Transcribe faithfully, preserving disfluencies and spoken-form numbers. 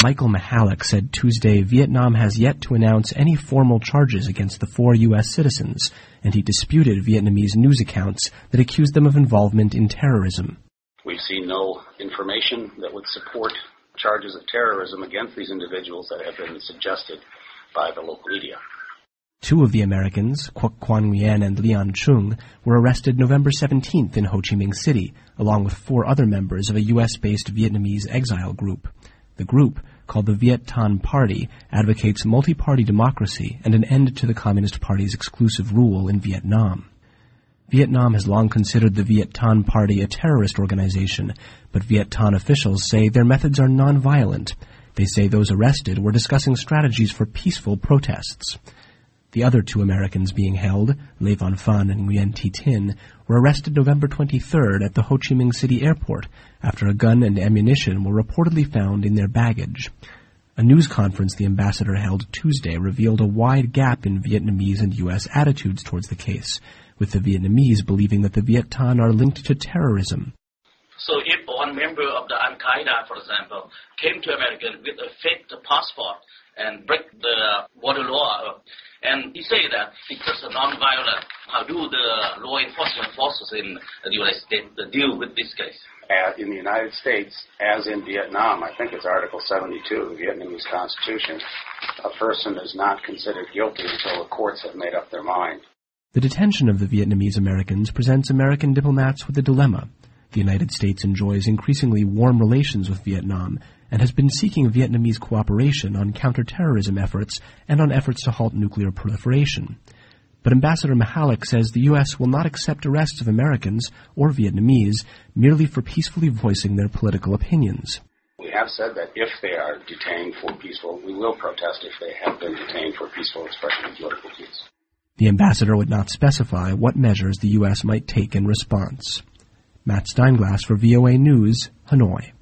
Michael Michalek said Tuesday Vietnam has yet to announce any formal charges against the four U S citizens, and he disputed Vietnamese news accounts that accused them of involvement in terrorism. We've seen no information that would support charges of terrorism against these individuals that have been suggested by the local media. Two of the Americans, Quoc Quan Nguyen and Leon Chung, were arrested November seventeenth in Ho Chi Minh City, along with four other members of a U S-based Vietnamese exile group. The group, called the Viet Thanh Party, advocates multi-party democracy and an end to the Communist Party's exclusive rule in Vietnam. Vietnam has long considered the Viet Thanh Party a terrorist organization, but Viet Thanh officials say their methods are non-violent. They say those arrested were discussing strategies for peaceful protests. The other two Americans being held, Le Van Phan and Nguyen Thi Tin, were arrested November twenty-third at the Ho Chi Minh City airport after a gun and ammunition were reportedly found in their baggage. A news conference the ambassador held Tuesday revealed a wide gap in Vietnamese and U S attitudes towards the case, with the Vietnamese believing that the Viet Thanh are linked to terrorism. So if one member of the Al-Qaeda, for example, came to America with a fake passport and break the border law, and he say that because of non-violent, how do the law enforcement forces in the United States deal with this case? Uh, in the United States, as in Vietnam, I think it's Article seventy-two of the Vietnamese Constitution, a person is not considered guilty until the courts have made up their mind. The detention of the Vietnamese Americans presents American diplomats with a dilemma. The United States enjoys increasingly warm relations with Vietnam and has been seeking Vietnamese cooperation on counterterrorism efforts and on efforts to halt nuclear proliferation. But Ambassador Michalek says the U S will not accept arrests of Americans or Vietnamese merely for peacefully voicing their political opinions. We have said that if they are detained for peaceful, we will protest if they have been detained for peaceful expression of political views. The ambassador would not specify what measures the U S might take in response. Matt Steinglass for V O A News, Hanoi.